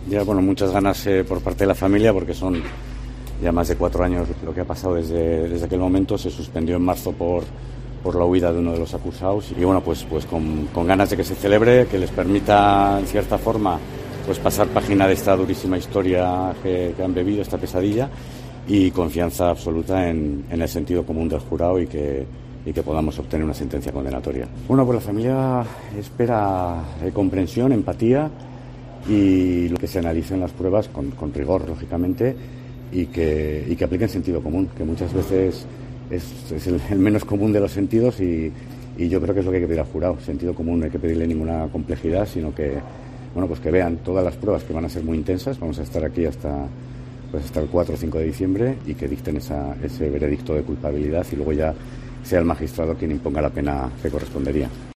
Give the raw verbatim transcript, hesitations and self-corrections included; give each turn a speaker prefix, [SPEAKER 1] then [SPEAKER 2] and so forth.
[SPEAKER 1] Ya, bueno, muchas ganas eh, por parte de la familia, porque son ya más de cuatro años lo que ha pasado desde, desde aquel momento. Se suspendió en marzo por, por la huida de uno de los acusados y bueno, pues, pues con, con ganas de que se celebre, que les permita en cierta forma pues pasar página de esta durísima historia que, que han bebido, esta pesadilla, y confianza absoluta en, en el sentido común del jurado y que, y que podamos obtener una sentencia condenatoria. Bueno, pues la familia espera eh, comprensión, empatía y lo que se analicen las pruebas con, con rigor, lógicamente, y que, y que apliquen sentido común, que muchas veces es, es el, el menos común de los sentidos y, y yo creo que es lo que hay que pedir al jurado, sentido común. No hay que pedirle ninguna complejidad, sino que, bueno, pues que vean todas las pruebas, que van a ser muy intensas. Vamos a estar aquí hasta, pues hasta el cuatro o cinco de diciembre y que dicten esa, ese veredicto de culpabilidad y luego ya sea el magistrado quien imponga la pena que correspondería.